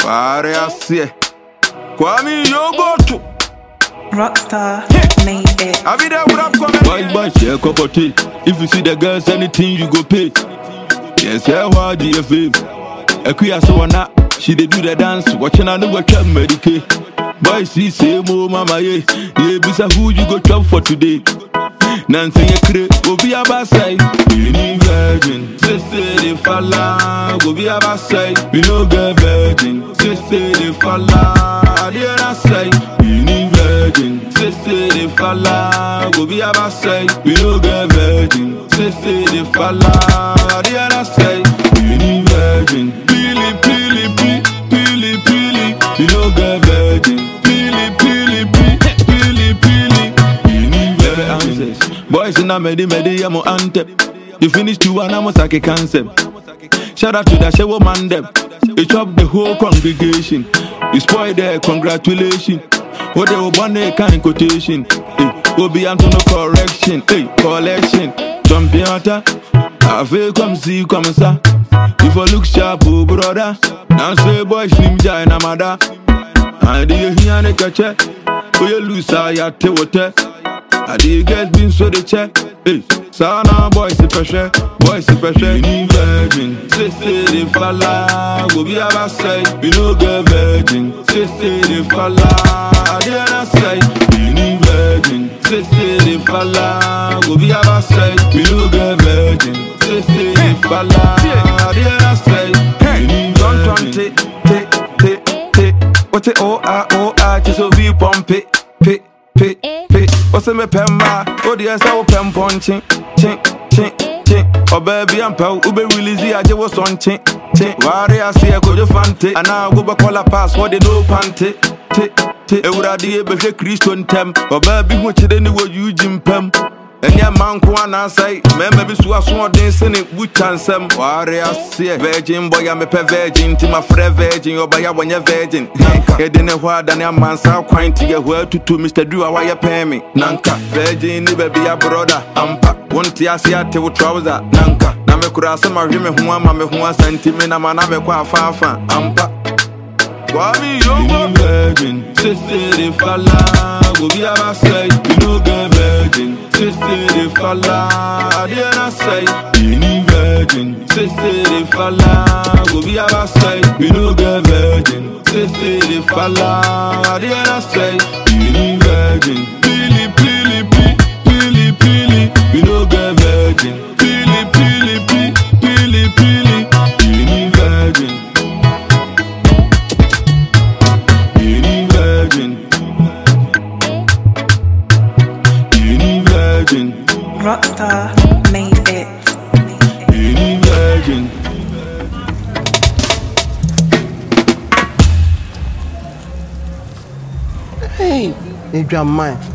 Pare asie. Kwame Yogoto. Rockstar made it. I be there with up coming. Boy, share cup of tea. If you see the girls, anything you go pay. Yes, I want the fave. A queer so na. She dey do the dance. Watching I know what can medicate. Boy, see, say, mo, mama, yeah. Yeah, bisa who you go chop for today. Nancy, you create, go be a basai. You need virgin. Sister, they falla. Go be a basai. We no get virgin. Sister, they falla. I didn't say. You need virgin. Sister, they falla. Go be a basai. We no get virgin. Sister, they falla. I didn't say. You need virgin. Pili, pili, pili, pili, pili. We no get virgin. Pili, pili, pili, pili, pili. You need virgin. Boys in a medi, I'm on anthem. You finish 2 and I'm a sake concept. Shout out to that show man them. You chop the whole congregation. You spoil their congratulations. What they will want a kind quotation. Will be unto no correction. Collection. Champion. I feel come see, come sir. If I look sharp, oh brother. Now say boys, slim jai na mother. I did hear the catcher. Oh, you lose, I tell what. I did get been so the check. Hey, Sana boys, the pressure. Boys, the pressure. You need virgin. Sister, they falla. Go be a basai. We no get virgin. Sister, they falla. I didn't say. You need virgin. Sister, they falla. Go be a basai. We no get virgin. Sister, they falla. I didn't say. You need virgin. What it O-I, just so we pump it. What's in my pemba? Oh, the answer will pem punching. Chink. Oh, baby, I'm pow. Ube release I just was on chink. Why I see a good fante. And now go back all a pass. What they do panty. Would I be able to Christian tem? Oh, baby, what you didn't know you Jim Pem. And your man can answer. Maybe so I saw dancing it with some. Why I see a virgin boy, I'm a virgin. To my friend virgin, or by a one virgin. He didn't know what a man saw quite to get word to Mr. Drew, why you pay me. Nanka, virgin, never be a brother. Ampa, one tea, see a tail trouser. Nanka, Namakura, my women who want my one sentiment, I'm an Amaka Fafa. Ampa. Why you virgin? Sister, they falla. Go be a basai. You no get virgin. Sister, they falla. I didn't say. You need virgin. Sister, they falla. Go be a basai. You no get virgin. Sister, they falla. I didn't say. You need virgin. Pili, pili, pili, pili. You no get virgin. Pili, pili, pili, pili. You need virgin. Rockstar made it. Virgin. Hey, you mine.